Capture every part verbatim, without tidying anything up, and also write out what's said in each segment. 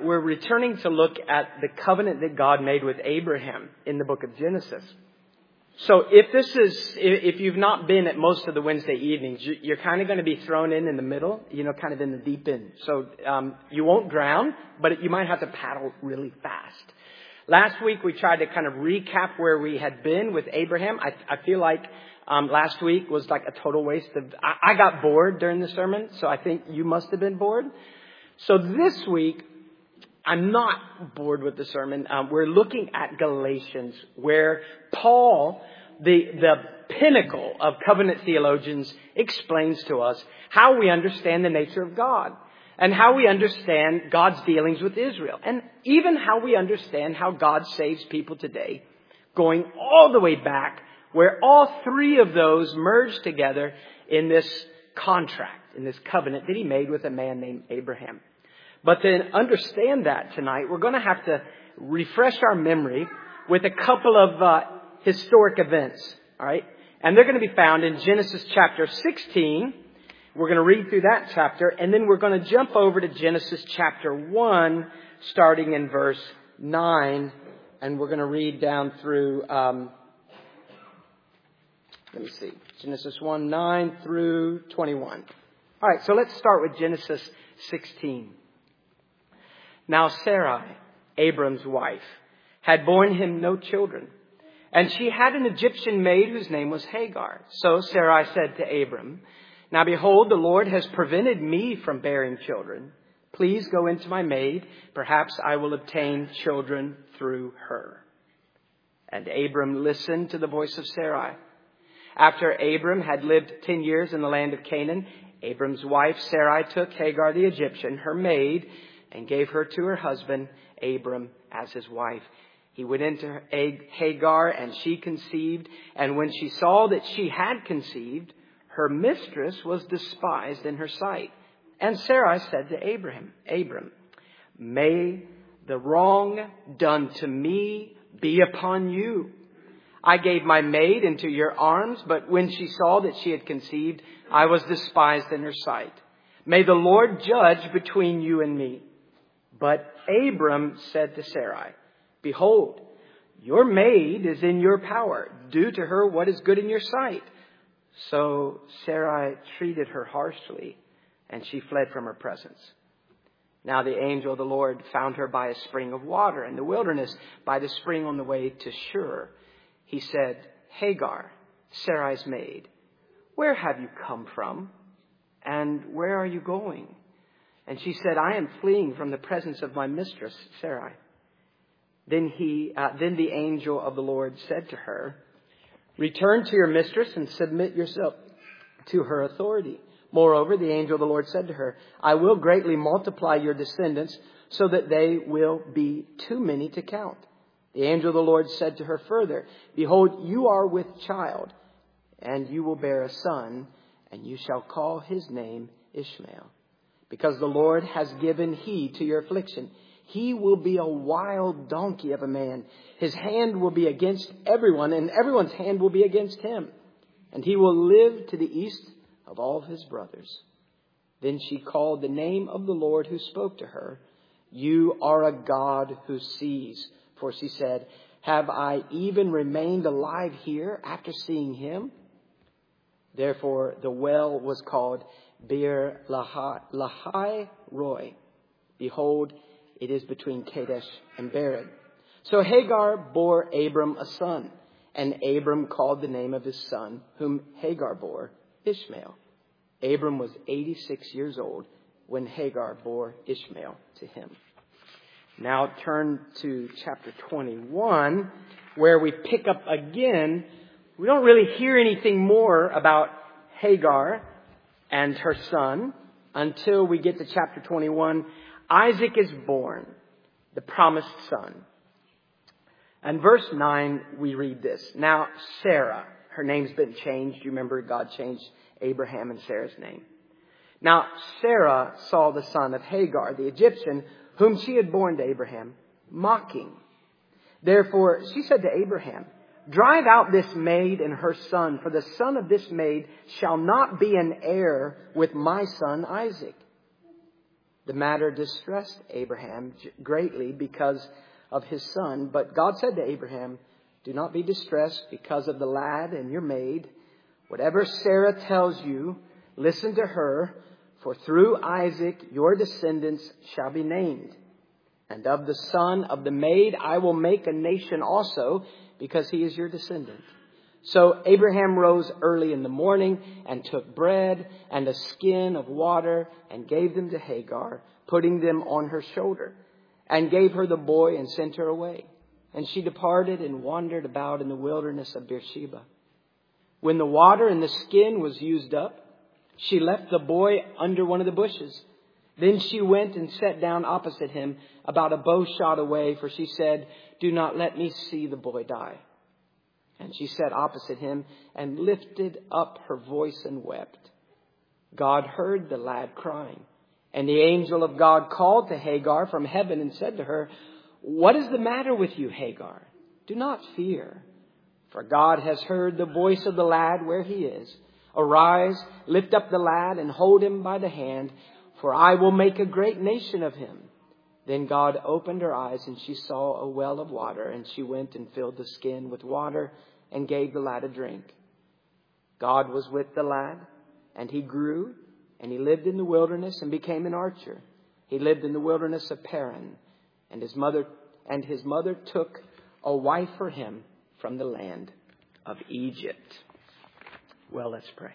we're returning to look at the covenant that God made with Abraham in the book of Genesis. So if this is, if you've not been at most of the Wednesday evenings, you're kind of going to be thrown in in the middle, you know, kind of in the deep end. So um, you won't drown, but you might have to paddle really fast. Last week we tried to kind of recap where we had been with Abraham. I, I feel like um, last week was like a total waste of. I, I got bored during the sermon, so I think you must have been bored. So this week, I'm not bored with the sermon. Um, we're looking at Galatians, where Paul, the the pinnacle of covenant theologians, explains to us how we understand the nature of God and how we understand God's dealings with Israel, and even how we understand how God saves people today, going all the way back, where all three of those merge together in this contract, in this covenant that he made with a man named Abraham. But to understand that tonight, we're going to have to refresh our memory with a couple of uh, historic events. All right. And they're going to be found in Genesis chapter sixteen. We're going to read through that chapter. And then we're going to jump over to Genesis chapter one, starting in verse nine. And we're going to read down through, um, let me see, Genesis one, nine through twenty-one. All right. So let's start with Genesis sixteen. Now Sarai, Abram's wife, had borne him no children, and she had an Egyptian maid whose name was Hagar. So Sarai said to Abram, "Now behold, the Lord has prevented me from bearing children. Please go into my maid. Perhaps I will obtain children through her." And Abram listened to the voice of Sarai. After Abram had lived ten years in the land of Canaan, Abram's wife Sarai took Hagar the Egyptian, her maid, and gave her to her husband, Abram, as his wife. He went into Hagar, and she conceived. And when she saw that she had conceived, her mistress was despised in her sight. And Sarai said to Abraham, Abram, "May the wrong done to me be upon you. I gave my maid into your arms, but when she saw that she had conceived, I was despised in her sight. May the Lord judge between you and me." But Abram said to Sarai, "Behold, your maid is in your power. Do to her what is good in your sight." So Sarai treated her harshly, and she fled from her presence. Now the angel of the Lord found her by a spring of water in the wilderness, by the spring on the way to Shur. He said, "Hagar, Sarai's maid, where have you come from? And where are you going?" And she said, "I am fleeing from the presence of my mistress, Sarai." Then he, uh, then the angel of the Lord said to her, "Return to your mistress and submit yourself to her authority." Moreover, the angel of the Lord said to her, "I will greatly multiply your descendants so that they will be too many to count." The angel of the Lord said to her further, "Behold, you are with child, and you will bear a son, and you shall call his name Ishmael. Because the Lord has given heed to your affliction. He will be a wild donkey of a man. His hand will be against everyone, and everyone's hand will be against him. And he will live to the east of all his brothers." Then she called the name of the Lord who spoke to her, "You are a God who sees." For she said, "Have I even remained alive here after seeing him?" Therefore the well was called Beer Lahai Roy. Behold, it is between Kadesh and Bered. So Hagar bore Abram a son, and Abram called the name of his son, whom Hagar bore, Ishmael. Abram was eighty-six years old when Hagar bore Ishmael to him. Now turn to chapter twenty-one, where we pick up again. We don't really hear anything more about Hagar and her son until we get to chapter twenty-one. Isaac is born, the promised son. And verse nine, we read this. Now Sarah, her name's been changed. You remember God changed Abraham and Sarah's name. Now Sarah saw the son of Hagar, the Egyptian, whom she had borne to Abraham, mocking. Therefore she said to Abraham, "Drive out this maid and her son, for the son of this maid shall not be an heir with my son Isaac." The matter distressed Abraham greatly because of his son. But God said to Abraham, do not be distressed because of the lad and your maid. Whatever Sarah tells you, listen to her, for through Isaac your descendants shall be named. And of the son of the maid I will make a nation also, because he is your descendant. So Abraham rose early in the morning and took bread and a skin of water and gave them to Hagar, putting them on her shoulder, and gave her the boy and sent her away. And she departed and wandered about in the wilderness of Beersheba. When the water in the skin was used up, she left the boy under one of the bushes. Then she went and sat down opposite him, about a bow shot away, for she said, do not let me see the boy die. And she sat opposite him and lifted up her voice and wept. God heard the lad crying. And the angel of God called to Hagar from heaven and said to her, what is the matter with you, Hagar? Do not fear, for God has heard the voice of the lad where he is. Arise, lift up the lad and hold him by the hand, for I will make a great nation of him. Then God opened her eyes and she saw a well of water, and she went and filled the skin with water and gave the lad a drink. God was with the lad, and he grew, and he lived in the wilderness and became an archer. He lived in the wilderness of Paran, and his mother and his mother took a wife for him from the land of Egypt. Well, let's pray.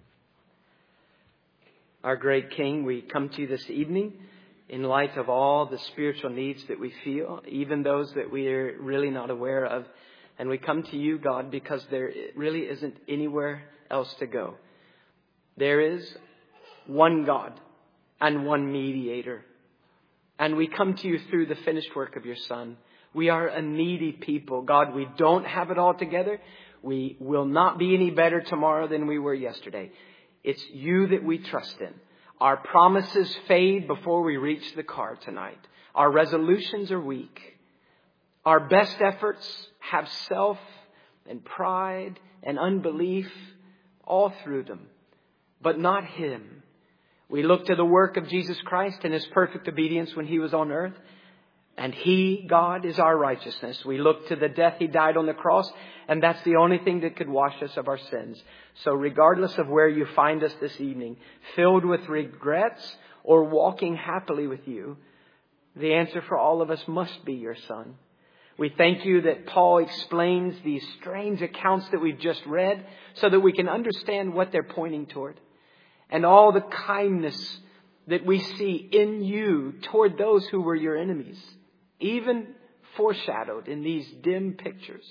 Our great King, we come to you this evening in light of all the spiritual needs that we feel, even those that we are really not aware of. And we come to you, God, because there really isn't anywhere else to go. There is one God and one mediator. And we come to you through the finished work of your Son. We are a needy people. God, we don't have it all together. We will not be any better tomorrow than we were yesterday. It's you that we trust in. Our promises fade before we reach the car tonight. Our resolutions are weak. Our best efforts have self and pride and unbelief all through them, but not Him. We look to the work of Jesus Christ and His perfect obedience when He was on earth. And He, God, is our righteousness. We look to the death He died on the cross, and that's the only thing that could wash us of our sins. So regardless of where you find us this evening, filled with regrets or walking happily with you, the answer for all of us must be your Son. We thank you that Paul explains these strange accounts that we've just read so that we can understand what they're pointing toward. And all the kindness that we see in you toward those who were your enemies, even foreshadowed in these dim pictures.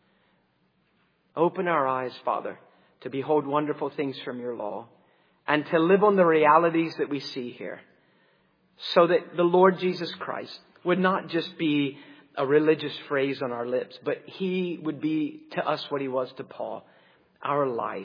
Open our eyes, Father, to behold wonderful things from your law and to live on the realities that we see here, so that the Lord Jesus Christ would not just be a religious phrase on our lips, but He would be to us what He was to Paul, our life.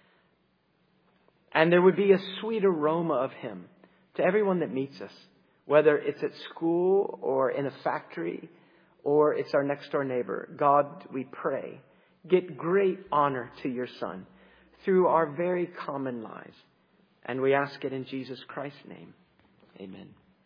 And there would be a sweet aroma of Him to everyone that meets us, whether it's at school or in a factory or it's our next door neighbor. God, we pray, get great honor to your Son through our very common lives. And we ask it in Jesus Christ's name. Amen.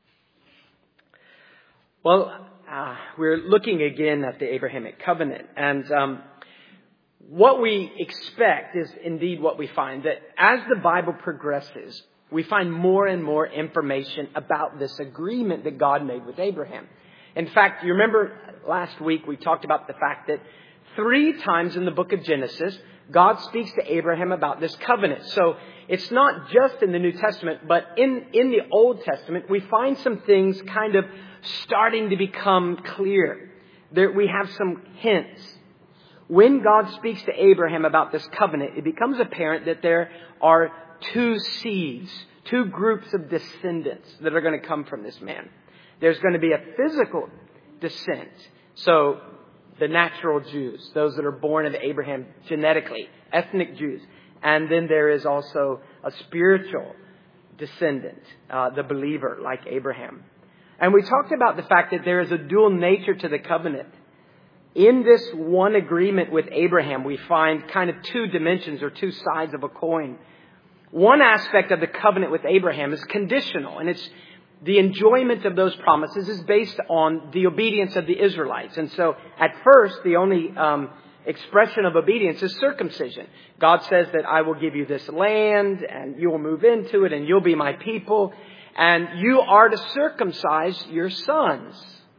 Well, uh, we're looking again at the Abrahamic covenant. And um, what we expect is indeed what we find, that as the Bible progresses, we find more and more information about this agreement that God made with Abraham. In fact, you remember last week we talked about the fact that three times in the book of Genesis, God speaks to Abraham about this covenant. So it's not just in the New Testament, but in, in the Old Testament, we find some things kind of starting to become clear. There, we have some hints. When God speaks to Abraham about this covenant, it becomes apparent that there are two seeds, two groups of descendants that are going to come from this man. There's going to be a physical descent. So the natural Jews, those that are born of Abraham genetically, ethnic Jews. And then there is also a spiritual descendant, uh, the believer like Abraham. And we talked about the fact that there is a dual nature to the covenant. In this one agreement with Abraham, we find kind of two dimensions or two sides of a coin. One aspect of the covenant with Abraham is conditional, and it's the enjoyment of those promises is based on the obedience of the Israelites. And so at first, the only um, expression of obedience is circumcision. God says that I will give you this land and you will move into it and you'll be my people. And you are to circumcise your sons.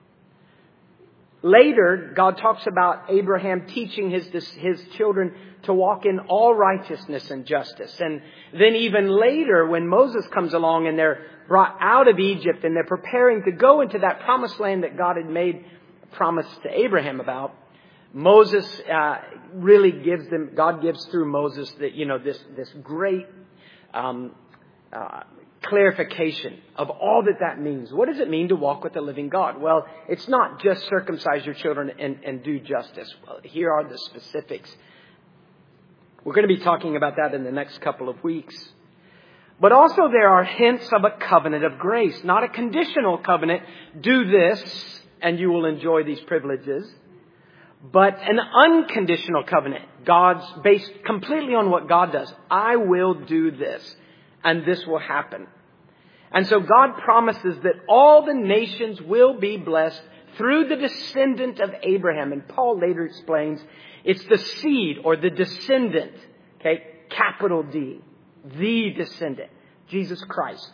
Later, God talks about Abraham teaching his, his children to walk in all righteousness and justice. And then even later, when Moses comes along and they're brought out of Egypt and they're preparing to go into that promised land that God had made a promise to Abraham about, Moses uh, really gives them, God gives through Moses that, you know, this, this great um, uh, clarification of all that that means. What does it mean to walk with the living God? Well, it's not just circumcise your children and, and do justice. Well, here are the specifics. We're going to be talking about that in the next couple of weeks. But also there are hints of a covenant of grace, not a conditional covenant. Do this and you will enjoy these privileges. But an unconditional covenant. God's based completely on what God does. I will do this and this will happen. And so God promises that all the nations will be blessed through the descendant of Abraham. And Paul later explains it's the seed or the descendant. Okay, capital D. The descendant, Jesus Christ.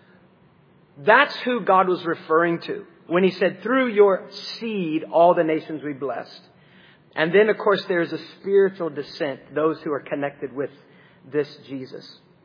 That's who God was referring to when he said, through your seed, all the nations will be blessed. And then, of course, there's a spiritual descent, those who are connected with this Jesus.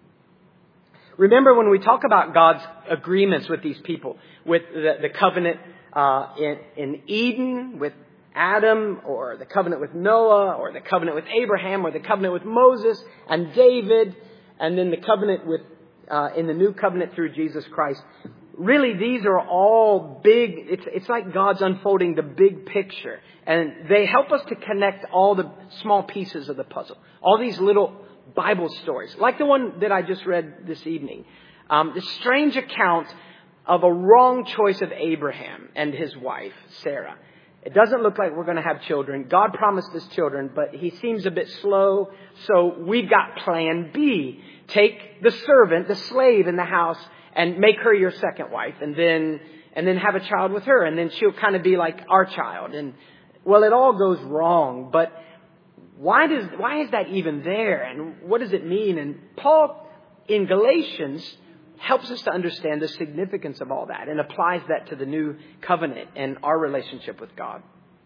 Remember when we talk about God's agreements with these people, with the, the covenant uh, in, in Eden, with Adam, or the covenant with Noah, or the covenant with Abraham, or the covenant with Moses and David, and then the covenant with, uh, in the new covenant through Jesus Christ. Really, these are all big, it's, it's like God's unfolding the big picture. And they help us to connect all the small pieces of the puzzle. All these little Bible stories, like the one that I just read this evening. Um, the strange account of a wrong choice of Abraham and his wife, Sarah. It doesn't look like we're going to have children. God promised us children, but he seems a bit slow. So we've got plan B. Take the servant, the slave in the house, and make her your second wife. And then, and then have a child with her. And then she'll kind of be like our child. And well, it all goes wrong. But why does, why is that even there? And what does it mean? And Paul in Galatians helps us to understand the significance of all that and applies that to the new covenant and our relationship with God.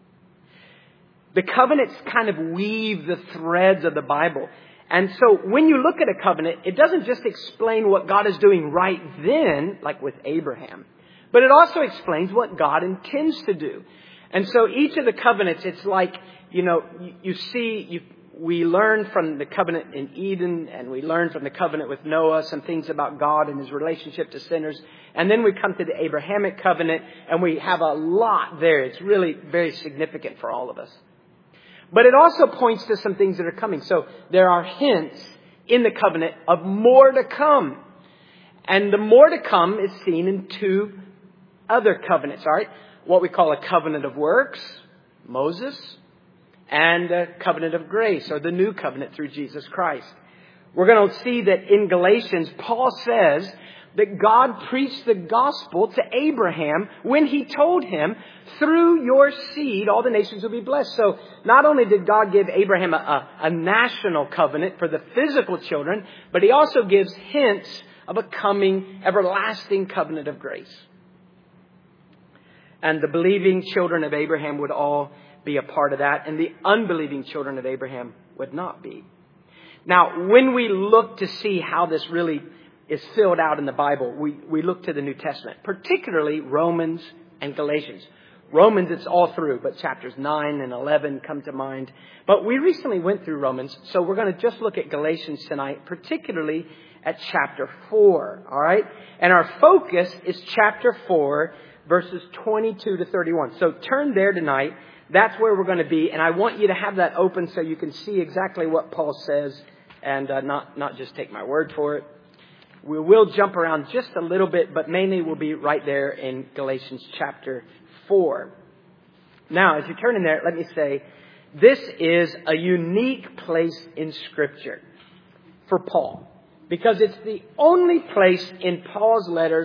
The covenants kind of weave the threads of the Bible. And so when you look at a covenant, it doesn't just explain what God is doing right then, like with Abraham, but it also explains what God intends to do. And so each of the covenants, it's like, you know, you, you see, you, we learn from the covenant in Eden, and we learn from the covenant with Noah some things about God and his relationship to sinners. And then we come to the Abrahamic covenant, and we have a lot there. It's really very significant for all of us. But it also points to some things that are coming. So there are hints in the covenant of more to come. And the more to come is seen in two other covenants, all right? What we call a covenant of works, Moses, and a covenant of grace, or the new covenant through Jesus Christ. We're going to see that in Galatians, Paul says that God preached the gospel to Abraham when he told him, through your seed, all the nations will be blessed. So not only did God give Abraham a, a, a national covenant for the physical children, but he also gives hints of a coming everlasting covenant of grace. And the believing children of Abraham would all be a part of that, and the unbelieving children of Abraham would not be. Now, when we look to see how this really is filled out in the Bible, we, we look to the New Testament, particularly Romans and Galatians. Romans, it's all through, but chapters nine and eleven come to mind. But we recently went through Romans, so we're going to just look at Galatians tonight, particularly at chapter four, all right? And our focus is chapter four, verses twenty-two to thirty-one. So turn there tonight. That's where we're going to be. And I want you to have that open so you can see exactly what Paul says and uh, not, not just take my word for it. We will jump around just a little bit, but mainly we'll be right there in Galatians chapter four. Now, as you turn in there, let me say, this is a unique place in Scripture for Paul, because it's the only place in Paul's letters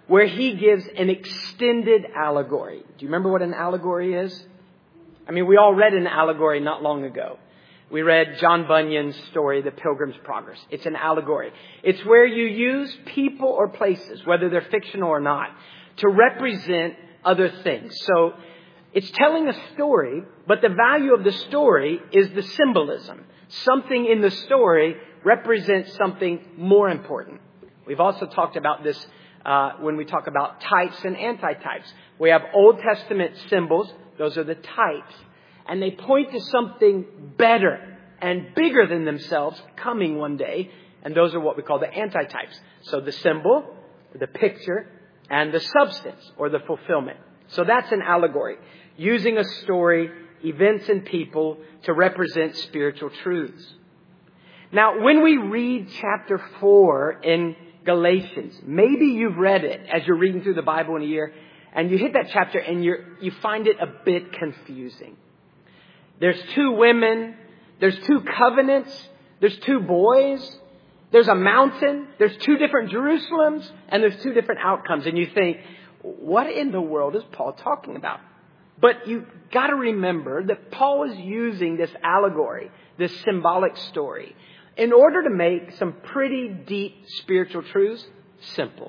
where he gives an extended allegory. Do you remember what an allegory is? I mean, we all read an allegory not long ago. We read John Bunyan's story, The Pilgrim's Progress. It's an allegory. It's where you use people or places, whether they're fictional or not, to represent other things. So it's telling a story, but the value of the story is the symbolism. Something in the story represents something more important. We've also talked about this uh, when we talk about types and antitypes. We have Old Testament symbols. Those are the types. And they point to something better and bigger than themselves coming one day. And those are what we call the antitypes. So the symbol, the picture, and the substance or the fulfillment. So that's an allegory. Using a story, events and people to represent spiritual truths. Now, when we read chapter four in Galatians, maybe you've read it as you're reading through the Bible in a year, and you hit that chapter and you you find it a bit confusing. There's two women, there's two covenants, there's two boys, there's a mountain, there's two different Jerusalems, and there's two different outcomes. And you think, what in the world is Paul talking about? But you got to remember that Paul is using this allegory, this symbolic story, in order to make some pretty deep spiritual truths simple.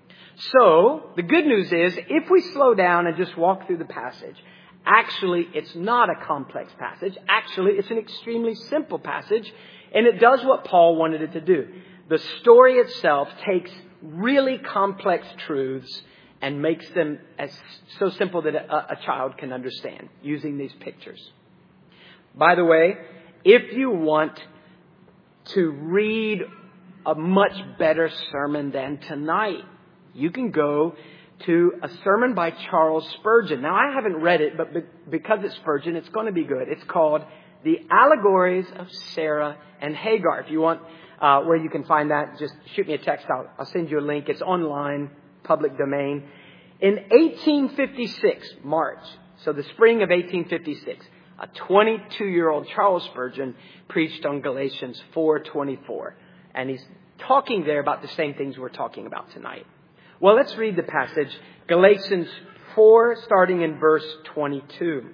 So the good news is, if we slow down and just walk through the passage, actually it's not a complex passage. Actually, it's an extremely simple passage, and it does what Paul wanted it to do. The story itself takes really complex truths and makes them as so simple that a, a child can understand using these pictures. By the way, if you want to read a much better sermon than tonight, you can go to a sermon by Charles Spurgeon. Now, I haven't read it, but be- because it's Spurgeon, it's going to be good. It's called The Allegories of Sarah and Hagar. If you want uh, where you can find that, just shoot me a text. I'll, I'll send you a link. It's online, public domain. In eighteen fifty-six, March, so the spring of eighteen fifty-six, a twenty-two-year-old Charles Spurgeon preached on Galatians four twenty-four. And he's talking there about the same things we're talking about tonight. Well, let's read the passage. Galatians four, starting in verse twenty-two.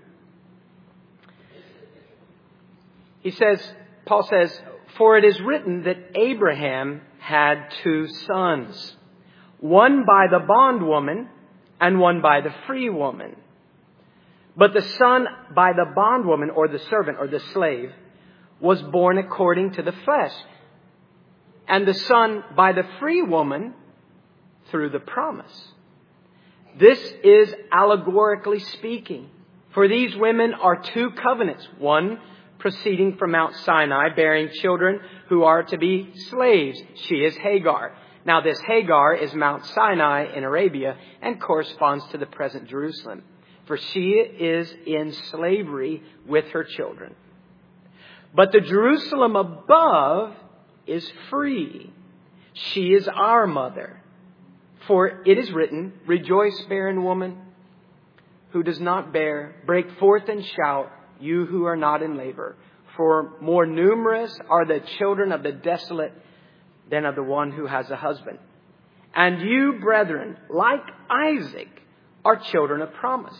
He says, Paul says, "For it is written that Abraham had two sons, one by the bondwoman and one by the free woman. But the son by the bondwoman, or the servant, or the slave, was born according to the flesh. And the son by the free woman through the promise." This is allegorically speaking. For these women are two covenants. One proceeding from Mount Sinai, bearing children who are to be slaves. She is Hagar. Now this Hagar is Mount Sinai in Arabia and corresponds to the present Jerusalem. For she is in slavery with her children. But the Jerusalem above is free. She is our mother. For it is written, "Rejoice, barren woman, who does not bear. Break forth and shout, you who are not in labor. For more numerous are the children of the desolate than of the one who has a husband. And you, brethren, like Isaac, are children of promise.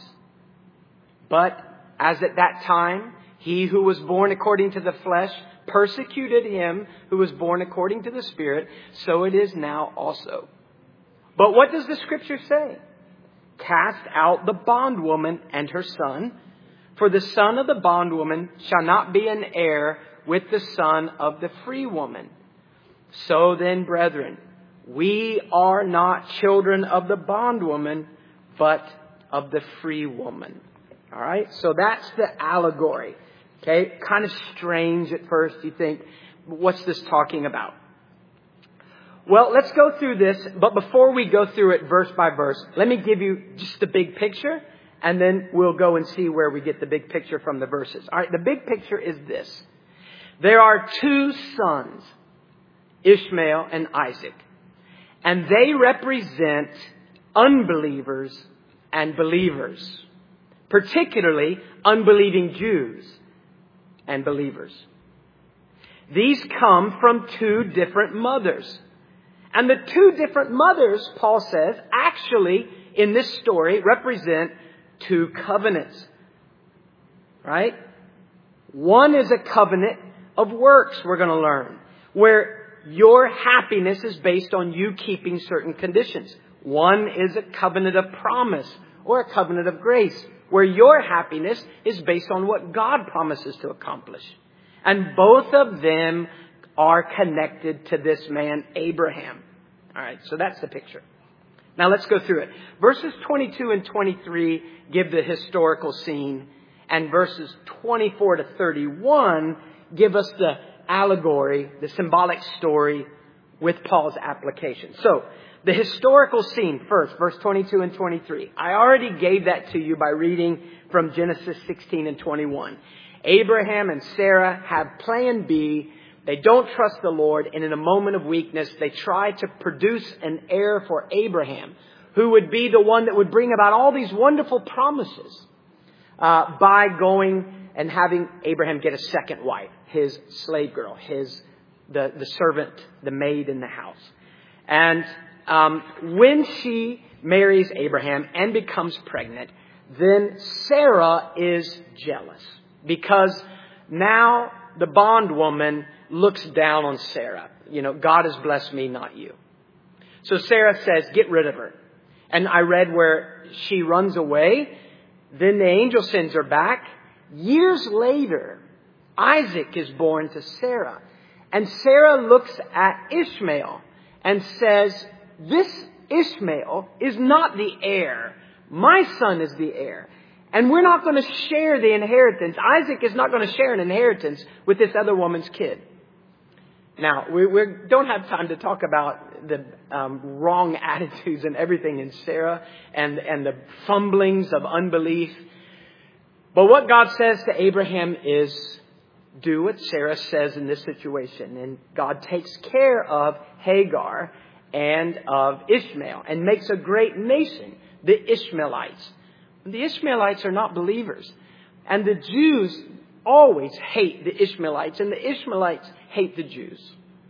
But as at that time, he who was born according to the flesh persecuted him who was born according to the Spirit, so it is now also. But what does the Scripture say? Cast out the bondwoman and her son, for the son of the bondwoman shall not be an heir with the son of the free woman. So then, brethren, we are not children of the bondwoman, but of the free woman." All right. So that's the allegory. Okay. Kind of strange at first. You think, what's this talking about? Well, let's go through this. But before we go through it verse by verse, let me give you just the big picture. And then we'll go and see where we get the big picture from the verses. All right. The big picture is this. There are two sons, Ishmael and Isaac. And they represent unbelievers and believers. Particularly unbelieving Jews and believers. These come from two different mothers. And the two different mothers, Paul says, actually, in this story, represent two covenants. Right? One is a covenant of works, we're going to learn, where your happiness is based on you keeping certain conditions. One is a covenant of promise or a covenant of grace, where your happiness is based on what God promises to accomplish. And both of them are connected to this man, Abraham. All right, so that's the picture. Now let's go through it. Verses twenty-two and twenty-three give the historical scene, and verses twenty-four to thirty-one give us the allegory, the symbolic story with Paul's application. So, the historical scene first, verse twenty-two and twenty-three. I already gave that to you by reading from Genesis sixteen and twenty-one. Abraham and Sarah have plan B. They don't trust the Lord, and in a moment of weakness, they try to produce an heir for Abraham, who would be the one that would bring about all these wonderful promises uh, by going and having Abraham get a second wife, his slave girl, his the, the servant, the maid in the house. And um, when she marries Abraham and becomes pregnant, then Sarah is jealous because now the bondwoman looks down on Sarah. You know, God has blessed me, not you. So Sarah says, get rid of her. And I read where she runs away. Then the angel sends her back. Years later, Isaac is born to Sarah. And Sarah looks at Ishmael and says, this Ishmael is not the heir. My son is the heir. And we're not going to share the inheritance. Isaac is not going to share an inheritance with this other woman's kid. Now, we, we don't have time to talk about the um, wrong attitudes and everything in Sarah and, and the fumblings of unbelief. But what God says to Abraham is, do what Sarah says in this situation. And God takes care of Hagar and of Ishmael and makes a great nation, the Ishmaelites. The Ishmaelites are not believers. And the Jews always hate the Ishmaelites, and the Ishmaelites hate the Jews.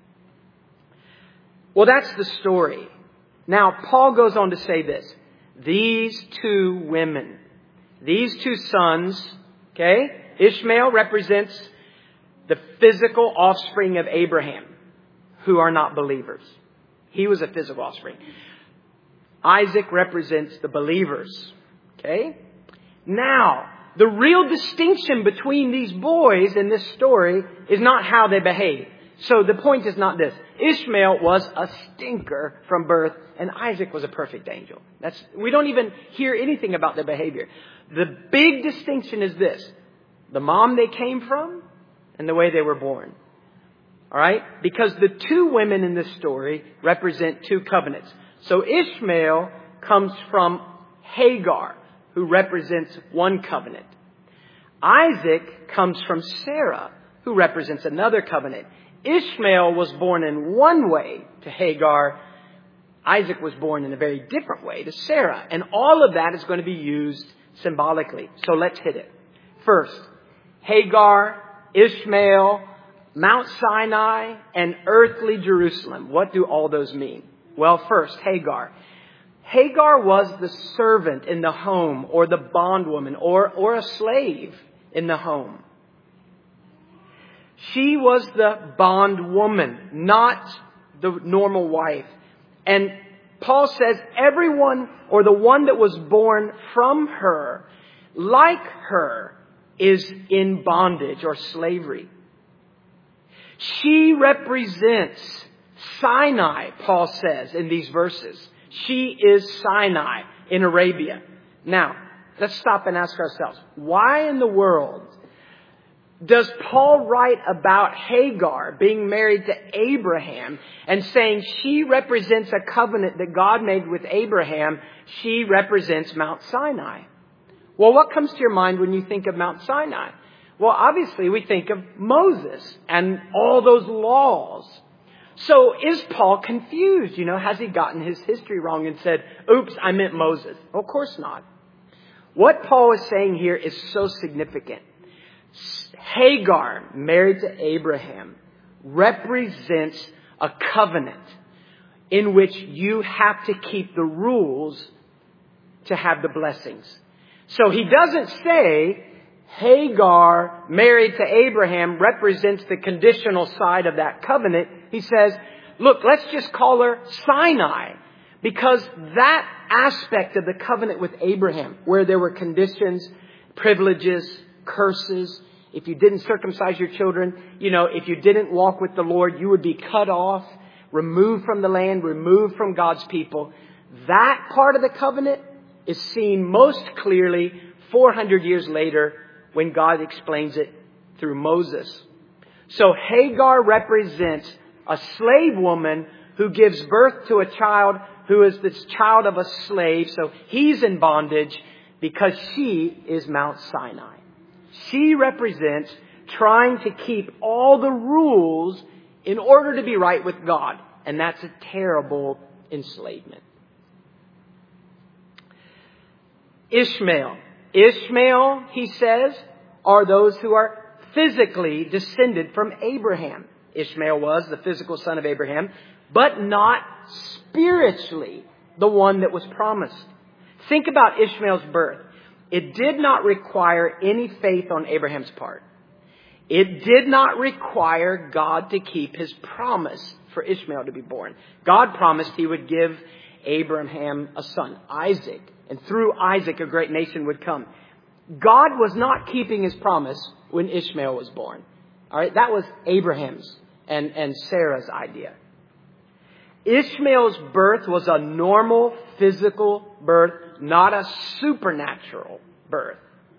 Well, that's the story. Now, Paul goes on to say this. These two women, these two sons, okay, Ishmael represents the physical offspring of Abraham, who are not believers. He was a physical offspring. Isaac represents the believers. Okay? Now, the real distinction between these boys in this story is not how they behave. So the point is not this. Ishmael was a stinker from birth, and Isaac was a perfect angel. That's, we don't even hear anything about their behavior. The big distinction is this. The mom they came from and the way they were born. All right? Because the two women in this story represent two covenants. So Ishmael comes from Hagar, who represents one covenant. Isaac comes from Sarah, who represents another covenant. Ishmael was born in one way to Hagar. Isaac was born in a very different way to Sarah. And all of that is going to be used symbolically. So let's hit it. First, Hagar, Ishmael, Mount Sinai, and earthly Jerusalem. What do all those mean? Well, first, Hagar. Hagar was the servant in the home, or the bondwoman, or, or a slave in the home. She was the bondwoman, not the normal wife. And Paul says everyone, or the one that was born from her, like her, is in bondage or slavery. She represents Sinai, Paul says in these verses. She is Sinai in Arabia. Now, let's stop and ask ourselves, why in the world does Paul write about Hagar being married to Abraham and saying she represents a covenant that God made with Abraham? She represents Mount Sinai. Well, what comes to your mind when you think of Mount Sinai? Well, obviously we think of Moses and all those laws. So is Paul confused? You know, has he gotten his history wrong and said, oops, I meant Moses? Of course not. What Paul is saying here is so significant. Hagar, married to Abraham, represents a covenant. in which you have to keep the rules to have the blessings. So he doesn't say Hagar married to Abraham represents the conditional side of that covenant. He says, look, let's just call her Sinai, because that aspect of the covenant with Abraham, where there were conditions, privileges, curses, if you didn't circumcise your children, you know, if you didn't walk with the Lord, you would be cut off, removed from the land, removed from God's people. That part of the covenant is seen most clearly four hundred years later when God explains it through Moses. So Hagar represents a slave woman who gives birth to a child who is the child of a slave. So he's in bondage because she is Mount Sinai. She represents trying to keep all the rules in order to be right with God. And that's a terrible enslavement. Ishmael. Ishmael, he says, are those who are physically descended from Abraham. Ishmael was the physical son of Abraham, but not spiritually the one that was promised. Think about Ishmael's birth. It did not require any faith on Abraham's part. It did not require God to keep his promise for Ishmael to be born. God promised he would give Abraham a son, Isaac, and through Isaac a great nation would come. God was not keeping his promise when Ishmael was born. All right, that was Abraham's and, and Sarah's idea. Ishmael's birth was a normal physical birth, not a supernatural birth.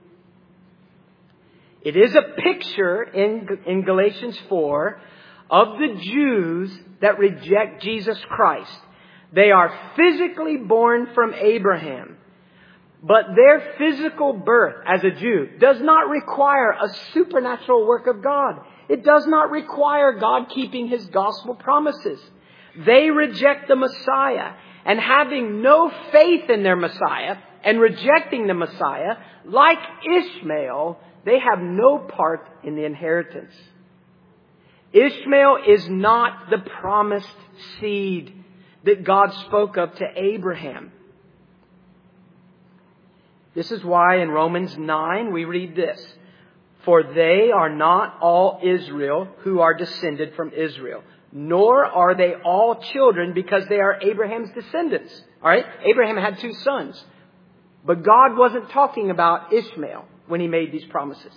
It is a picture in, in Galatians four of the Jews that reject Jesus Christ. They are physically born from Abraham, but their physical birth as a Jew does not require a supernatural work of God. It does not require God keeping his gospel promises. They reject the Messiah, and having no faith in their Messiah and rejecting the Messiah, like Ishmael, they have no part in the inheritance. Ishmael is not the promised seed that God spoke of to Abraham. This is why in Romans nine we read this. For they are not all Israel who are descended from Israel, nor are they all children because they are Abraham's descendants. All right? Abraham had two sons. But God wasn't talking about Ishmael when he made these promises.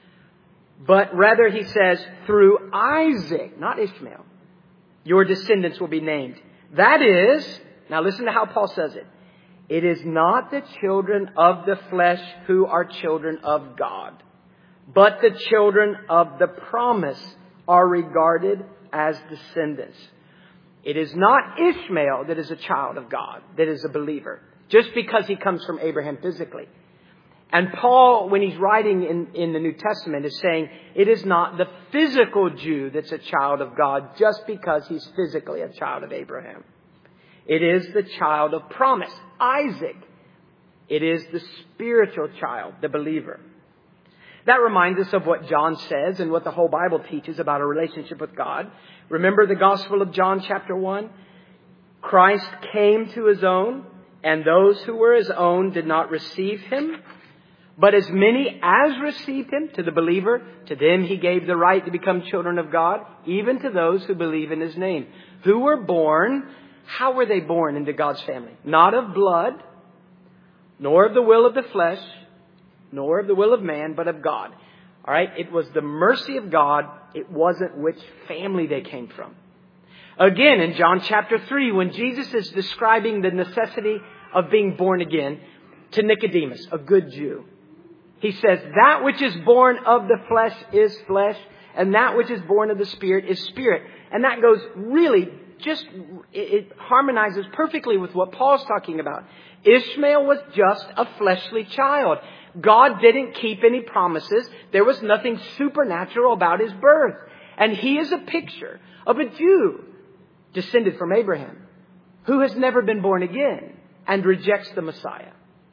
But rather he says, through Isaac, not Ishmael, your descendants will be named. That is, now listen to how Paul says it. It is not the children of the flesh who are children of God, but the children of the promise are regarded as descendants. It is not Ishmael that is a child of God, that is a believer, just because he comes from Abraham physically. And Paul, when he's writing in, in the New Testament, is saying it is not the physical Jew that's a child of God just because he's physically a child of Abraham. It is the child of promise, Isaac. It is the spiritual child, the believer. That reminds us of what John says and what the whole Bible teaches about a relationship with God. Remember the Gospel of John chapter one? Christ came to his own, and those who were his own did not receive him. But as many as received him, to the believer, to them he gave the right to become children of God, even to those who believe in his name. Who were born, how were they born into God's family? Not of blood, nor of the will of the flesh, nor of the will of man, but of God. All right? It was the mercy of God. It wasn't which family they came from. Again, in John chapter three, when Jesus is describing the necessity of being born again to Nicodemus, a good Jew, he says, that which is born of the flesh is flesh, and that which is born of the Spirit is spirit. And that goes really just, it harmonizes perfectly with what Paul's talking about. Ishmael was just a fleshly child. God didn't keep any promises. There was nothing supernatural about his birth. And he is a picture of a Jew descended from Abraham who has never been born again and rejects the Messiah.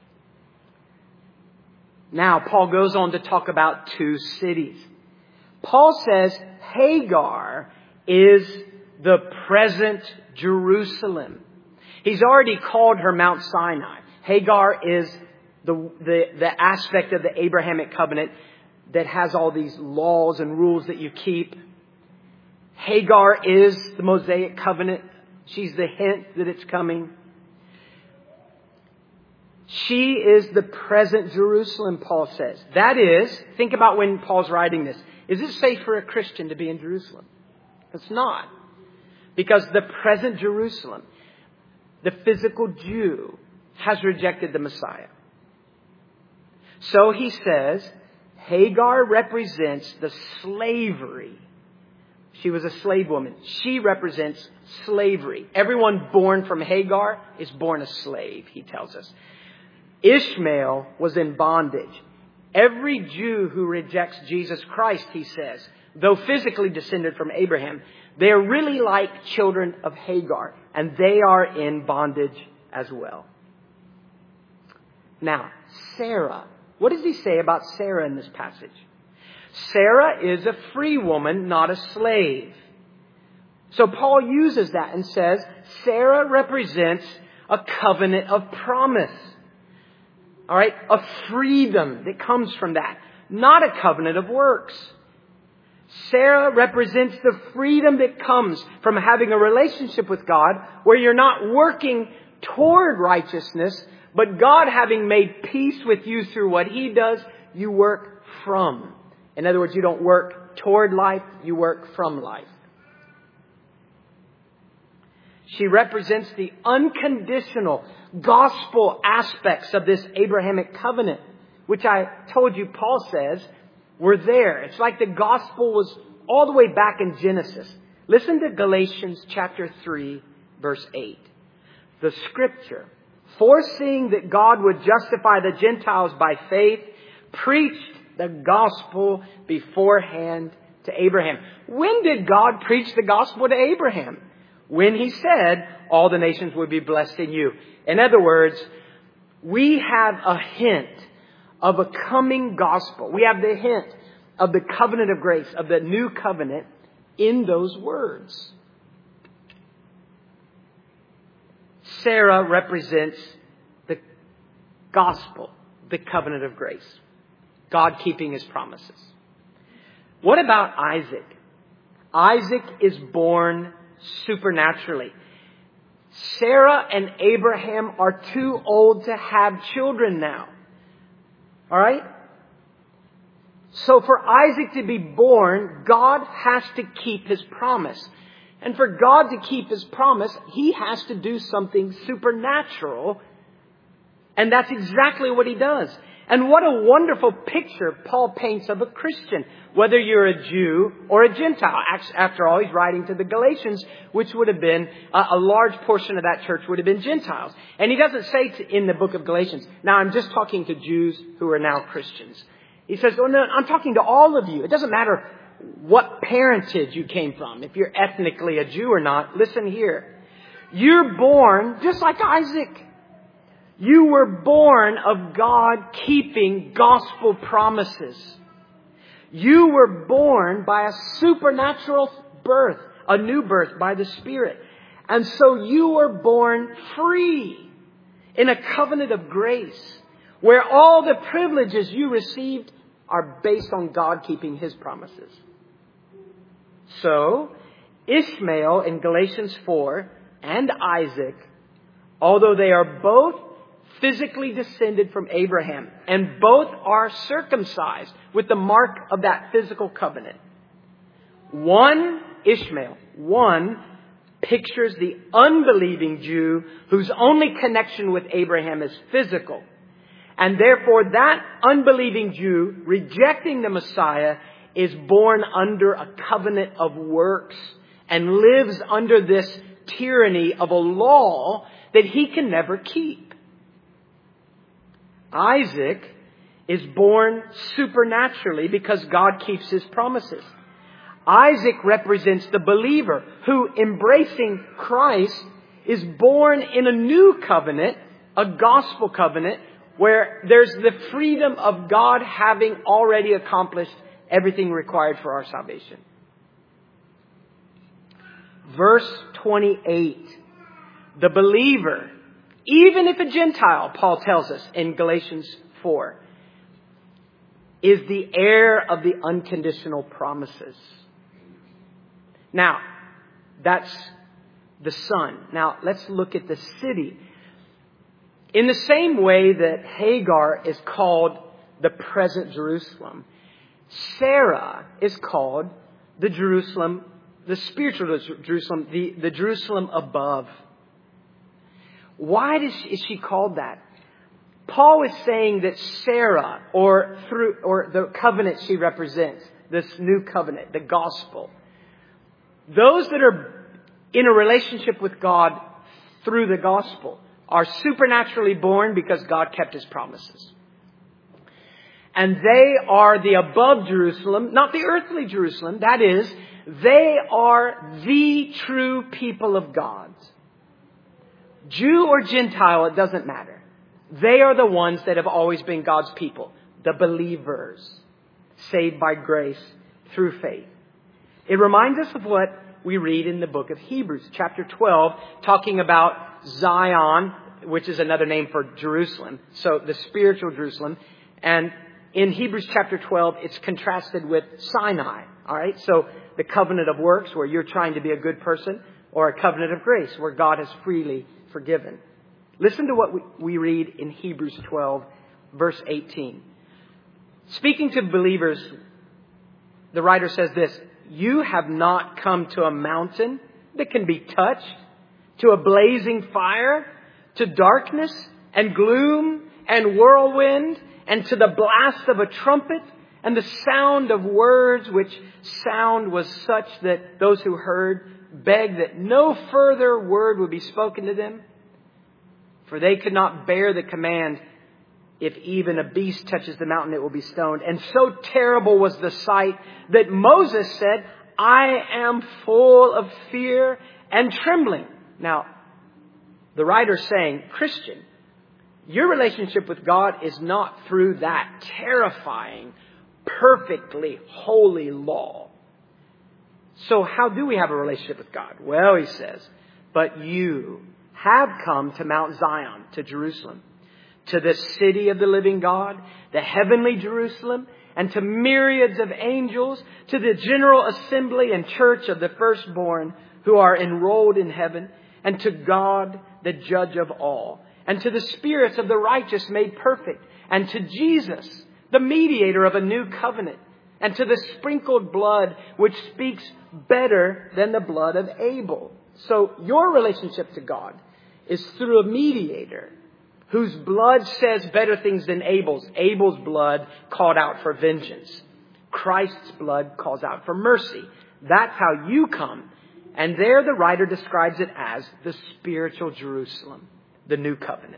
Now, Paul goes on to talk about two cities. Paul says Hagar is the present Jerusalem. He's already called her Mount Sinai. Hagar is the, the, the aspect of the Abrahamic covenant that has all these laws and rules that you keep. Hagar is the Mosaic covenant. She's the hint that it's coming. She is the present Jerusalem, Paul says. That is, think about when Paul's writing this. Is it safe for a Christian to be in Jerusalem? It's not. Because the present Jerusalem, the physical Jew, has rejected the Messiah. So he says, Hagar represents the slavery. She was a slave woman. She represents slavery. Everyone born from Hagar is born a slave, he tells us. Ishmael was in bondage. Every Jew who rejects Jesus Christ, he says, though physically descended from Abraham, they are really like children of Hagar, and they are in bondage as well. Now, Sarah. What does he say about Sarah in this passage? Sarah is a free woman, not a slave. So Paul uses that and says, Sarah represents a covenant of promise. All right, a freedom that comes from that, not a covenant of works. Sarah represents the freedom that comes from having a relationship with God where you're not working toward righteousness, but God having made peace with you through what He does, you work from. In other words, you don't work toward life, you work from life. She represents the unconditional gospel aspects of this Abrahamic covenant, which I told you Paul says were there. It's like the gospel was all the way back in Genesis. Listen to Galatians chapter three, verse eight. The scripture, foreseeing that God would justify the Gentiles by faith, preached the gospel beforehand to Abraham. When did God preach the gospel to Abraham? When He said, all the nations would be blessed in you. In other words, we have a hint of a coming gospel. We have the hint of the covenant of grace, of the new covenant in those words. Sarah represents the gospel, the covenant of grace. God keeping His promises. What about Isaac? Isaac is born supernaturally. Sarah and Abraham are too old to have children now. All right? So for Isaac to be born, God has to keep His promise. And for God to keep His promise, He has to do something supernatural. And that's exactly what He does. And what a wonderful picture Paul paints of a Christian, whether you're a Jew or a Gentile. After all, he's writing to the Galatians, which would have been, a large portion of that church would have been Gentiles. And he doesn't say to, in the book of Galatians, now I'm just talking to Jews who are now Christians. He says, oh no, I'm talking to all of you. It doesn't matter what parentage you came from, if you're ethnically a Jew or not. Listen here. You're born just like Isaac. You were born of God keeping gospel promises. You were born by a supernatural birth, a new birth by the Spirit. And so you were born free in a covenant of grace where all the privileges you received are based on God keeping His promises. So, Ishmael in Galatians four and Isaac, although they are both physically descended from Abraham, and both are circumcised with the mark of that physical covenant. One, Ishmael, one pictures the unbelieving Jew whose only connection with Abraham is physical. And therefore that unbelieving Jew, rejecting the Messiah, is born under a covenant of works and lives under this tyranny of a law that he can never keep. Isaac is born supernaturally because God keeps His promises. Isaac represents the believer who, embracing Christ, is born in a new covenant, a gospel covenant, where there's the freedom of God having already accomplished everything required for our salvation. verse twenty-eight. The believer, even if a Gentile, Paul tells us in Galatians four, is the heir of the unconditional promises. Now, that's the son. Now, let's look at the city. In the same way that Hagar is called the present Jerusalem, Sarah is called the Jerusalem, the spiritual Jerusalem, the, the Jerusalem above. Why does she, is she called that? Paul is saying that Sarah, or through, or the covenant she represents, this new covenant, the gospel, those that are in a relationship with God through the gospel are supernaturally born because God kept His promises. And they are the above Jerusalem, not the earthly Jerusalem. That is, they are the true people of God. Jew or Gentile, it doesn't matter. They are the ones that have always been God's people. The believers, saved by grace through faith. It reminds us of what we read in the book of Hebrews, chapter twelve, talking about Zion, which is another name for Jerusalem. So the spiritual Jerusalem. And in Hebrews chapter twelve, it's contrasted with Sinai. All right. So the covenant of works, where you're trying to be a good person, or a covenant of grace, where God has freely forgiven. Listen to what we, we read in Hebrews twelve, verse eighteen. Speaking to believers, the writer says this: you have not come to a mountain that can be touched, to a blazing fire, to darkness and gloom and whirlwind, and to the blast of a trumpet and the sound of words, which sound was such that those who heard begged that no further word would be spoken to them. For they could not bear the command, if even a beast touches the mountain, it will be stoned. And so terrible was the sight that Moses said, I am full of fear and trembling. Now, the writer's saying, Christian, your relationship with God is not through that terrifying, perfectly holy law. So how do we have a relationship with God? Well, he says, but you have come to Mount Zion, to Jerusalem, to the city of the living God, the heavenly Jerusalem, and to myriads of angels, to the general assembly and church of the firstborn who are enrolled in heaven, and to God, the judge of all, and to the spirits of the righteous made perfect, and to Jesus, the mediator of a new covenant, and to the sprinkled blood which speaks better than the blood of Abel. So your relationship to God is through a mediator whose blood says better things than Abel's. Abel's blood called out for vengeance. Christ's blood calls out for mercy. That's how you come. And there the writer describes it as the spiritual Jerusalem, the new covenant.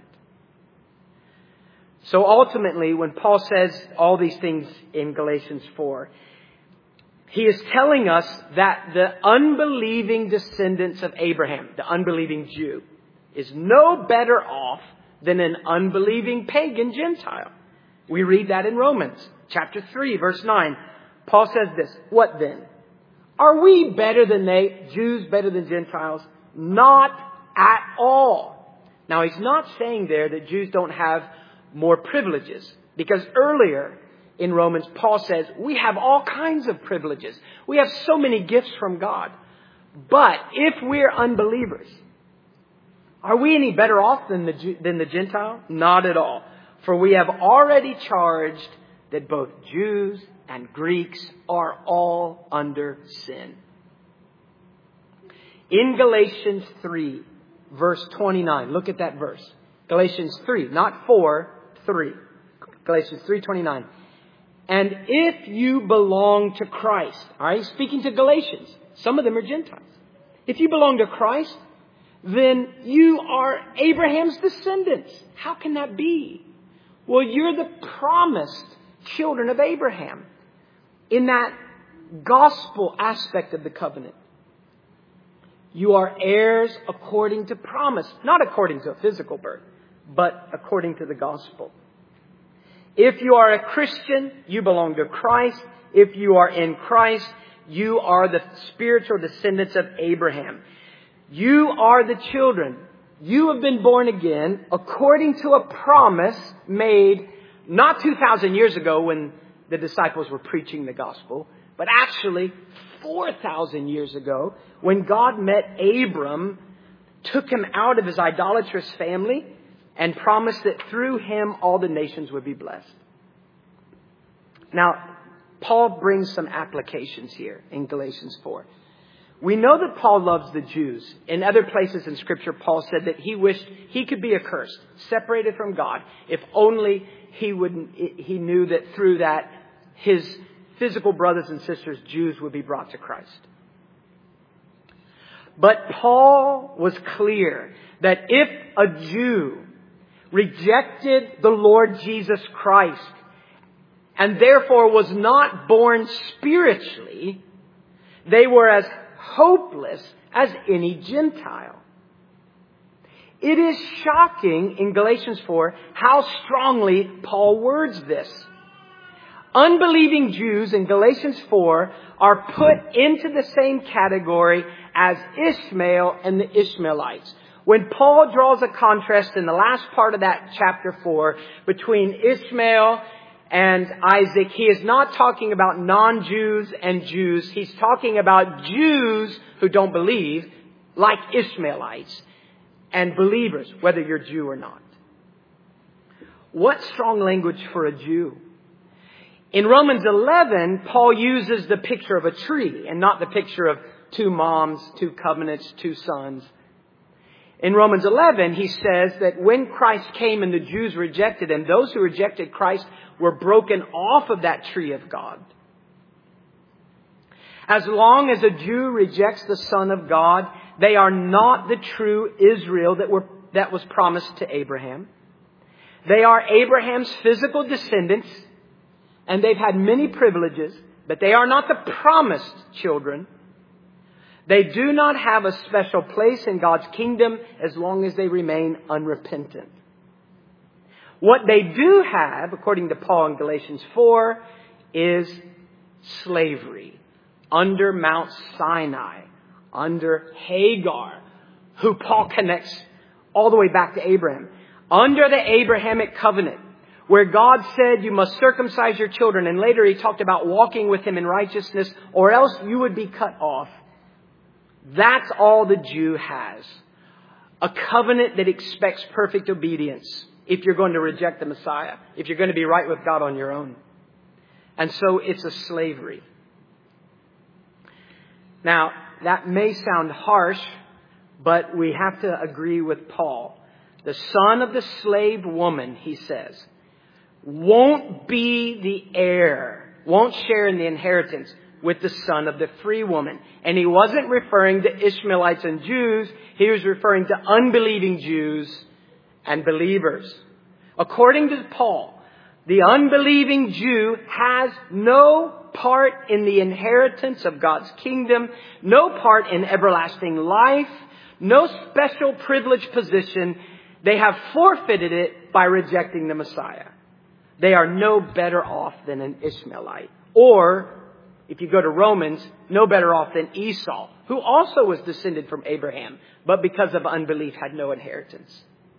So ultimately, when Paul says all these things in Galatians four, he is telling us that the unbelieving descendants of Abraham, the unbelieving Jew, is no better off than an unbelieving pagan Gentile. We read that in Romans chapter three, verse nine. Paul says this, what then? Are we better than they, Jews better than Gentiles? Not at all. Now, he's not saying there that Jews don't have more privileges, because earlier in Romans, Paul says we have all kinds of privileges. We have so many gifts from God. But if we're unbelievers, are we any better off than the, than the Gentile? Not at all. For we have already charged that both Jews and Greeks are all under sin. In Galatians three, verse twenty-nine, look at that verse. Galatians three, not four, three. Galatians three twenty-nine. And if you belong to Christ, all right, speaking to Galatians, some of them are Gentiles. If you belong to Christ, then you are Abraham's descendants. How can that be? Well, you're the promised children of Abraham in that gospel aspect of the covenant. You are heirs according to promise, not according to a physical birth, but according to the gospel. If you are a Christian, you belong to Christ. If you are in Christ, you are the spiritual descendants of Abraham. You are the children. You have been born again according to a promise made not two thousand years ago when the disciples were preaching the gospel, but actually four thousand years ago when God met Abram, took him out of his idolatrous family, and promised that through him all the nations would be blessed. Now, Paul brings some applications here in Galatians four. We know that Paul loves the Jews. In other places in Scripture, Paul said that he wished he could be accursed, separated from God, if only he would, he knew that through that his physical brothers and sisters, Jews, would be brought to Christ. But Paul was clear that if a Jew rejected the Lord Jesus Christ and therefore was not born spiritually, they were as hopeless as any Gentile. It is shocking in Galatians four how strongly Paul words this. Unbelieving Jews in Galatians four are put into the same category as Ishmael and the Ishmaelites. When Paul draws a contrast in the last part of that chapter four between Ishmael and Isaac, he is not talking about non-Jews and Jews. He's talking about Jews who don't believe, like Ishmaelites, and believers, whether you're Jew or not. What strong language for a Jew. In Romans eleven, Paul uses the picture of a tree and not the picture of two moms, two covenants, two sons. In Romans eleven, he says that when Christ came and the Jews rejected him, those who rejected Christ were broken off of that tree of God. As long as a Jew rejects the Son of God, they are not the true Israel that were that was promised to Abraham. They are Abraham's physical descendants, and they've had many privileges, but they are not the promised children. They do not have a special place in God's kingdom as long as they remain unrepentant. What they do have, according to Paul in Galatians four, is slavery under Mount Sinai, under Hagar, who Paul connects all the way back to Abraham. Under the Abrahamic covenant, where God said you must circumcise your children, and later he talked about walking with him in righteousness, or else you would be cut off. That's all the Jew has. A covenant that expects perfect obedience if you're going to reject the Messiah, if you're going to be right with God on your own. And so it's a slavery. Now, that may sound harsh, but we have to agree with Paul. The son of the slave woman, he says, won't be the heir, won't share in the inheritance with the son of the free woman. And he wasn't referring to Ishmaelites and Jews. He was referring to unbelieving Jews and believers. According to Paul, the unbelieving Jew has no part in the inheritance of God's kingdom, no part in everlasting life, no special privileged position. They have forfeited it by rejecting the Messiah. They are no better off than an Ishmaelite. Or, if you go to Romans, no better off than Esau, who also was descended from Abraham, but because of unbelief had no inheritance.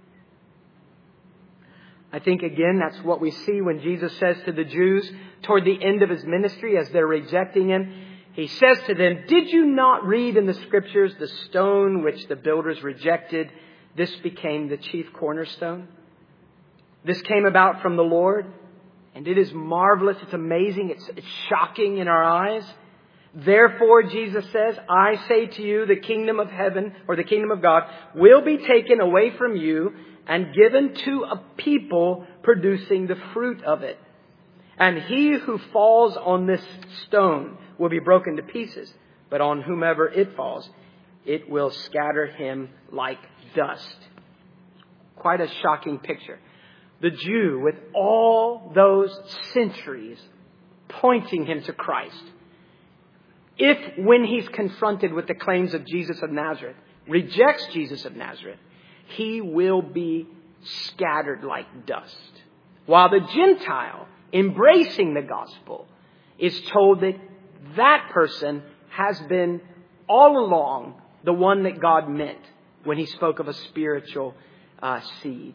I think, again, that's what we see when Jesus says to the Jews toward the end of his ministry as they're rejecting him. He says to them, did you not read in the Scriptures the stone which the builders rejected? This became the chief cornerstone. This came about from the Lord. And it is marvelous. It's amazing. It's, it's shocking in our eyes. Therefore, Jesus says, I say to you, the kingdom of heaven or the kingdom of God will be taken away from you and given to a people producing the fruit of it. And he who falls on this stone will be broken to pieces. But on whomever it falls, it will scatter him like dust. Quite a shocking picture. The Jew, with all those centuries pointing him to Christ, if when he's confronted with the claims of Jesus of Nazareth, rejects Jesus of Nazareth, he will be scattered like dust. While the Gentile, embracing the gospel, is told that that person has been all along the one that God meant when He spoke of a spiritual uh, seed.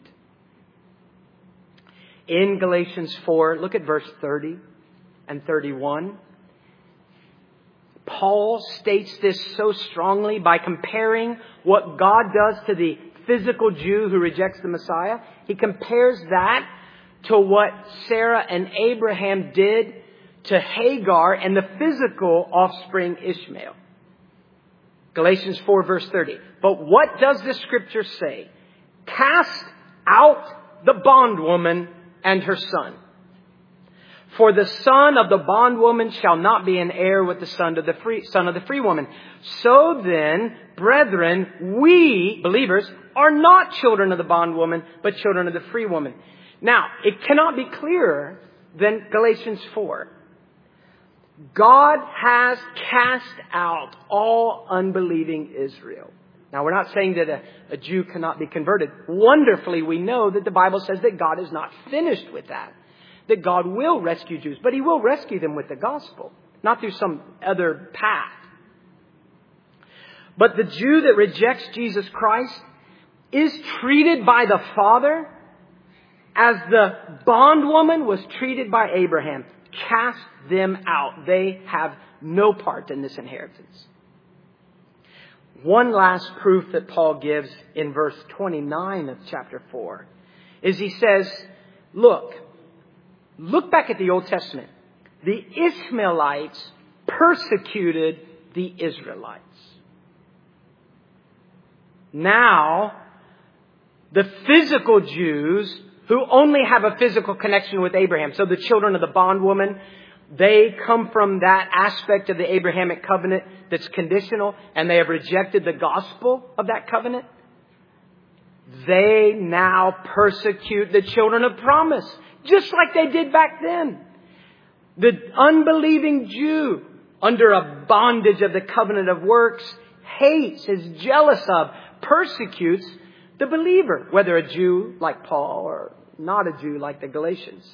In Galatians four, look at verse thirty and thirty-one. Paul states this so strongly by comparing what God does to the physical Jew who rejects the Messiah. He compares that to what Sarah and Abraham did to Hagar and the physical offspring Ishmael. Galatians four verse thirty. But what does the scripture say? Cast out the bondwoman and her son. For the son of the bondwoman shall not be an heir with the son of the free son of the free woman. So then, brethren, we, believers, are not children of the bondwoman, but children of the free woman. Now, it cannot be clearer than Galatians four. God has cast out all unbelieving Israel. Now, we're not saying that a, a Jew cannot be converted. Wonderfully, we know that the Bible says that God is not finished with that. That God will rescue Jews, but He will rescue them with the gospel, not through some other path. But the Jew that rejects Jesus Christ is treated by the Father as the bondwoman was treated by Abraham. Cast them out. They have no part in this inheritance. One last proof that Paul gives in verse twenty-nine of chapter four is he says, look, look back at the Old Testament. The Ishmaelites persecuted the Israelites. Now, the physical Jews who only have a physical connection with Abraham, so the children of the bondwoman, they come from that aspect of the Abrahamic covenant that's conditional, and they have rejected the gospel of that covenant. They now persecute the children of promise, just like they did back then. The unbelieving Jew, under a bondage of the covenant of works, hates, is jealous of, persecutes the believer, whether a Jew like Paul or not a Jew like the Galatians.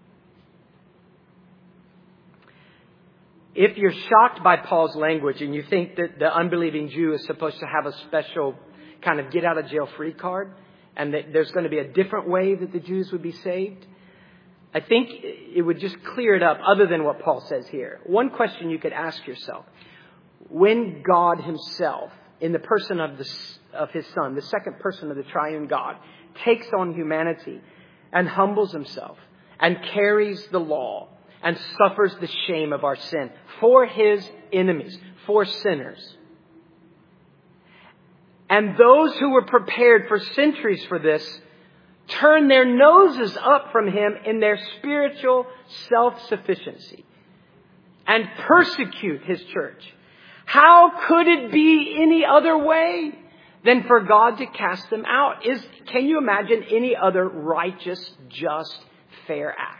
If you're shocked by Paul's language and you think that the unbelieving Jew is supposed to have a special kind of get out of jail free card and that there's going to be a different way that the Jews would be saved, I think it would just clear it up other than what Paul says here. One question you could ask yourself: when God Himself, in the person of the of His Son, the second person of the triune God, takes on humanity and humbles Himself and carries the law and suffers the shame of our sin for His enemies, for sinners. And those who were prepared for centuries for this turn their noses up from Him in their spiritual self-sufficiency and persecute His church. How could it be any other way than for God to cast them out? Is, can you imagine any other righteous, just, fair act?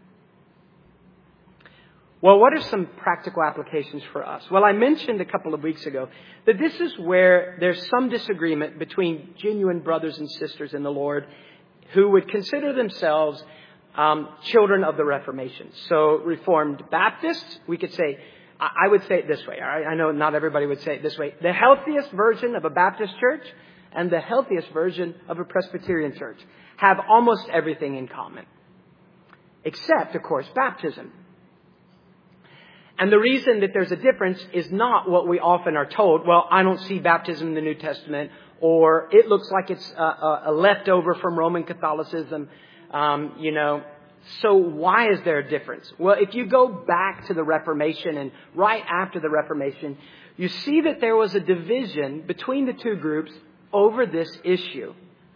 Well, what are some practical applications for us? Well, I mentioned a couple of weeks ago that this is where there's some disagreement between genuine brothers and sisters in the Lord who would consider themselves um, children of the Reformation. So Reformed Baptists, we could say, I would say it this way. All right? I know not everybody would say it this way. The healthiest version of a Baptist church and the healthiest version of a Presbyterian church have almost everything in common. Except, of course, baptism. And the reason that there's a difference is not what we often are told. Well, I don't see baptism in the New Testament, or it looks like it's a, a, a leftover from Roman Catholicism, um, you know. So why is there a difference? Well, if you go back to the Reformation and right after the Reformation, you see that there was a division between the two groups over this issue.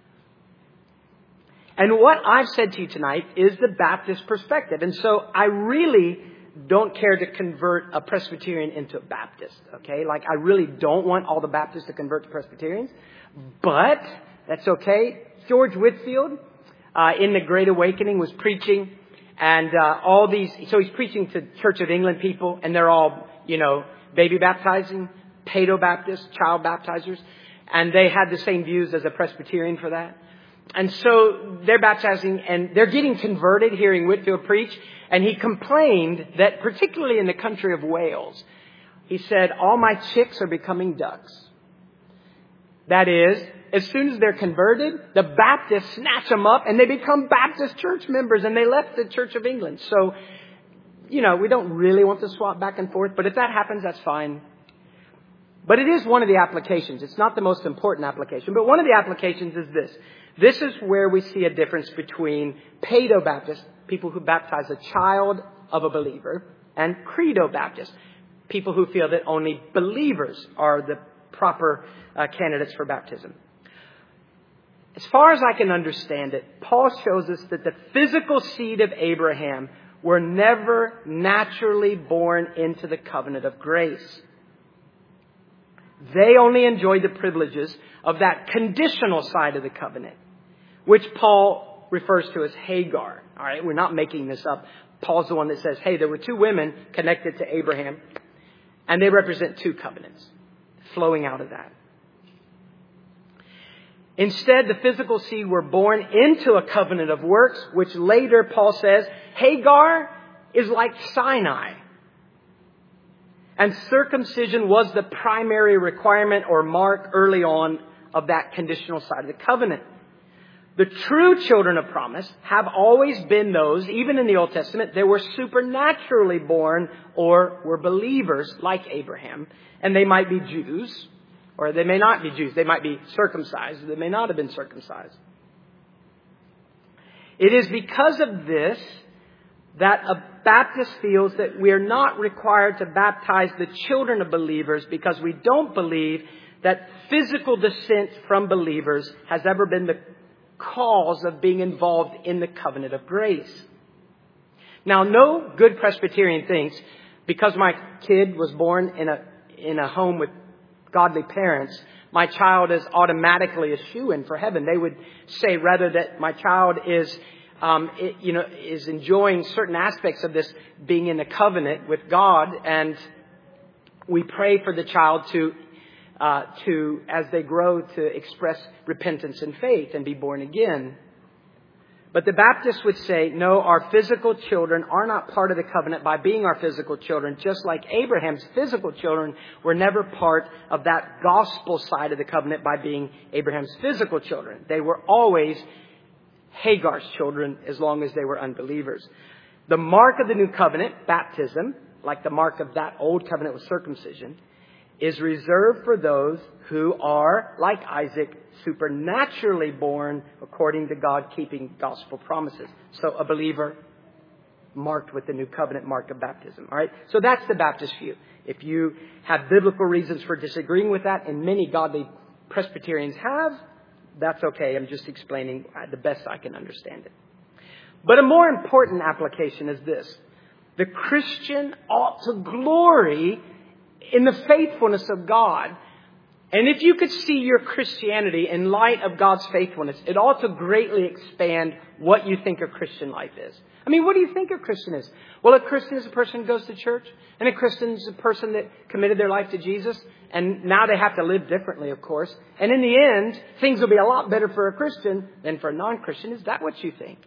And what I've said to you tonight is the Baptist perspective. And so I really don't care to convert a Presbyterian into a Baptist, okay? Like, I really don't want all the Baptists to convert to Presbyterians, but that's okay. George Whitefield, uh, in the Great Awakening, was preaching, and uh, all these, so he's preaching to Church of England people, and they're all, you know, baby baptizing, Paedo Baptists, child baptizers, and they had the same views as a Presbyterian for that. and so they're baptizing and they're getting converted hearing Whitefield preach. And he complained that particularly in the country of Wales, he said, all my chicks are becoming ducks. That is, as soon as they're converted, the Baptists snatch them up and they become Baptist church members and they left the Church of England. So, you know, we don't really want to swap back and forth, but if that happens, that's fine. But it is one of the applications. It's not the most important application, but one of the applications is this. This is where we see a difference between Paedo-Baptists, people who baptize a child of a believer, and Credo-Baptists, people who feel that only believers are the proper uh, candidates for baptism. As far as I can understand it, Paul shows us that the physical seed of Abraham were never naturally born into the covenant of grace. They only enjoyed the privileges of that conditional side of the covenant, which Paul refers to as Hagar. All right, we're not making this up. Paul's the one that says, hey, there were two women connected to Abraham, and they represent two covenants flowing out of that. Instead, the physical seed were born into a covenant of works, which later Paul says, Hagar is like Sinai. And circumcision was the primary requirement or mark early on of that conditional side of the covenant. The true children of promise have always been those, even in the Old Testament, they were supernaturally born or were believers like Abraham. And they might be Jews, or they may not be Jews. They might be circumcised. They may not have been circumcised. It is because of this that a Baptist feels that we are not required to baptize the children of believers because we don't believe that physical descent from believers has ever been the cause of being involved in the covenant of grace. Now, no good Presbyterian thinks because my kid was born in a in a home with godly parents, my child is automatically a shoo-in for heaven. They would say rather that my child is, um, it, you know, is enjoying certain aspects of this being in a covenant with God, and we pray for the child to, uh, to as they grow, to express repentance and faith and be born again. But the Baptists would say, no, our physical children are not part of the covenant by being our physical children, just like Abraham's physical children were never part of that gospel side of the covenant by being Abraham's physical children. They were always Hagar's children as long as they were unbelievers. The mark of the new covenant, baptism, like the mark of that old covenant with circumcision, is reserved for those who are, like Isaac, supernaturally born according to God-keeping gospel promises. So a believer marked with the new covenant mark of baptism. All right. So that's the Baptist view. If you have biblical reasons for disagreeing with that, and many godly Presbyterians have, that's okay. I'm just explaining the best I can understand it. But a more important application is this. The Christian ought to glory in the faithfulness of God. And if you could see your Christianity in light of God's faithfulness, it ought to greatly expand what you think a Christian life is. I mean, what do you think a Christian is? Well, a Christian is a person who goes to church, and a Christian is a person that committed their life to Jesus, and now they have to live differently, of course. And in the end, things will be a lot better for a Christian than for a non-Christian. Is that what you think?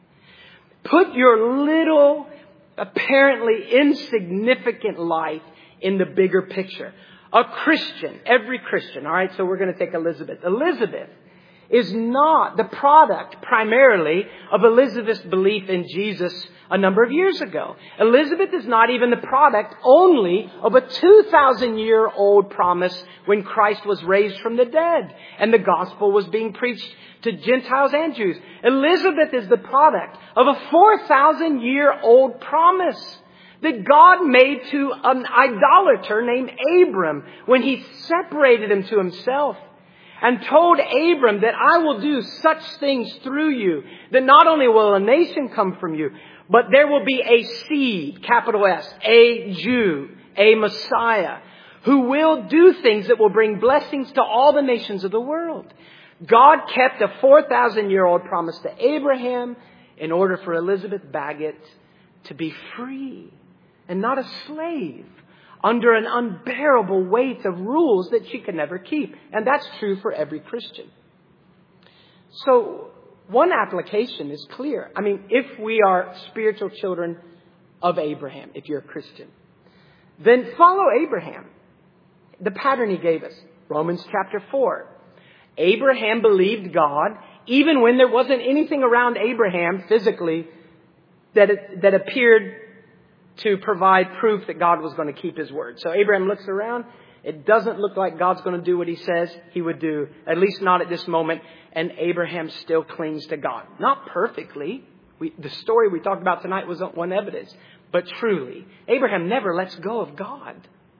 Put your little, apparently insignificant life in the bigger picture. A Christian, every Christian, all right, so we're going to take Elizabeth. Elizabeth is not the product primarily of Elizabeth's belief in Jesus a number of years ago. Elizabeth is not even the product only of a two thousand year old promise when Christ was raised from the dead and the gospel was being preached to Gentiles and Jews. Elizabeth is the product of a four thousand year old promise that God made to an idolater named Abram when he separated him to himself and told Abram that I will do such things through you that not only will a nation come from you, but there will be a seed, capital S, a Jew, a Messiah, who will do things that will bring blessings to all the nations of the world. God kept a four thousand year old promise to Abraham in order for Elizabeth Baggett to be free and not a slave under an unbearable weight of rules that she could never keep. And that's true for every Christian. So one application is clear. I mean, if we are spiritual children of Abraham, if you're a Christian, then follow Abraham. The pattern he gave us. Romans chapter four. Abraham believed God even when there wasn't anything around Abraham physically that it, that appeared to provide proof that God was going to keep his word. So Abraham looks around. It doesn't look like God's going to do what he says he would do, at least not at this moment. And Abraham still clings to God. Not perfectly. We, the story we talked about tonight was one evidence. But truly, Abraham never lets go of God.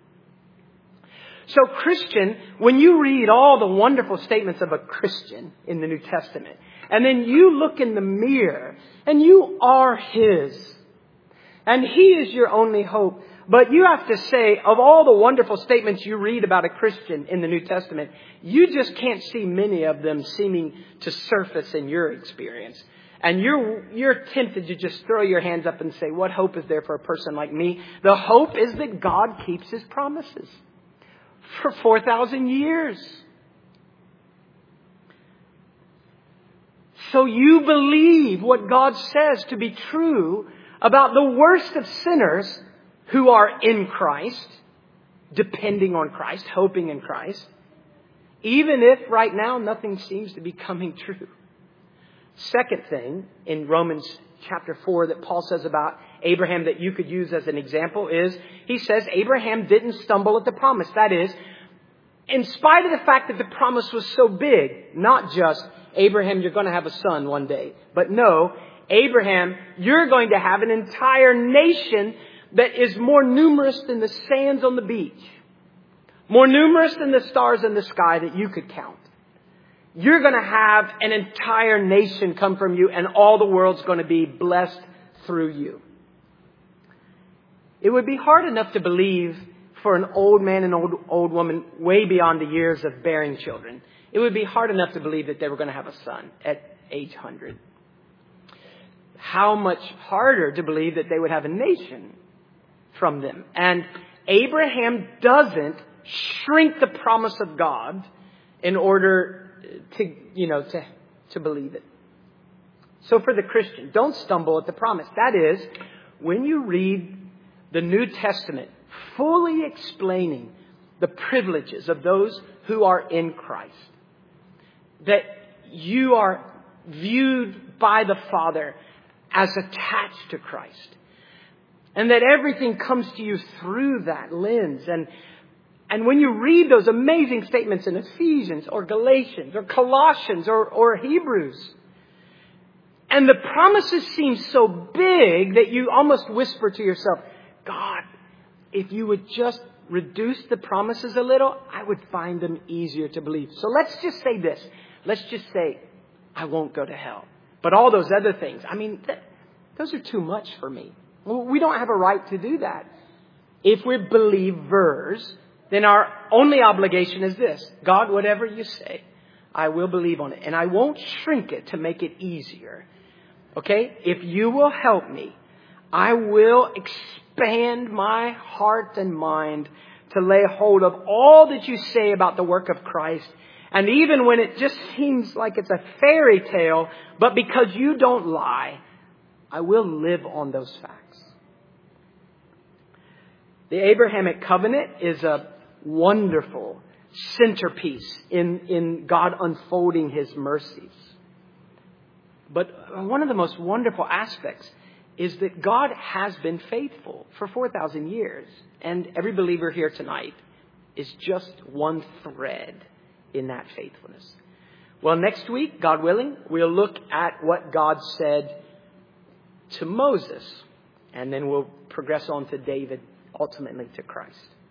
So Christian, when you read all the wonderful statements of a Christian in the New Testament, and then you look in the mirror and you are His, and He is your only hope. But you have to say, of all the wonderful statements you read about a Christian in the New Testament, you just can't see many of them seeming to surface in your experience. And you're, you're tempted to just throw your hands up and say, what hope is there for a person like me? The hope is that God keeps His promises for four thousand years. So you believe what God says to be true about the worst of sinners who are in Christ, depending on Christ, hoping in Christ, even if right now nothing seems to be coming true. Second thing in Romans chapter four that Paul says about Abraham that you could use as an example is, he says Abraham didn't stumble at the promise. That is, in spite of the fact that the promise was so big, not just, Abraham, you're going to have a son one day. But no, Abraham, you're going to have an entire nation that is more numerous than the sands on the beach. More numerous than the stars in the sky that you could count. You're going to have an entire nation come from you, and all the world's going to be blessed through you. It would be hard enough to believe for an old man and old, old woman way beyond the years of bearing children. It would be hard enough to believe that they were going to have a son at age one hundred. How much harder to believe that they would have a nation from them. And Abraham doesn't shrink the promise of God in order to, you know, to, to believe it. So for the Christian, don't stumble at the promise. That is, when you read the New Testament, fully explaining the privileges of those who are in Christ, that you are viewed by the Father as attached to Christ, and that everything comes to you through that lens. And And when you read those amazing statements in Ephesians or Galatians or Colossians or, or Hebrews, and the promises seem so big that you almost whisper to yourself, God, if you would just reduce the promises a little, I would find them easier to believe. So let's just say this. Let's just say, I won't go to hell. But all those other things, I mean, th- those are too much for me. Well, we don't have a right to do that. If we're believers, then our only obligation is this. God, whatever you say, I will believe on it. And I won't shrink it to make it easier. Okay? If you will help me, I will expand my heart and mind to lay hold of all that you say about the work of Christ. And even when it just seems like it's a fairy tale, but because you don't lie, I will live on those facts. The Abrahamic covenant is a wonderful centerpiece in, in God unfolding His mercies. But one of the most wonderful aspects is that God has been faithful for four thousand years. And every believer here tonight is just one thread in that faithfulness. Well, next week, God willing, we'll look at what God said to Moses. And then we'll progress on to David, ultimately to Christ.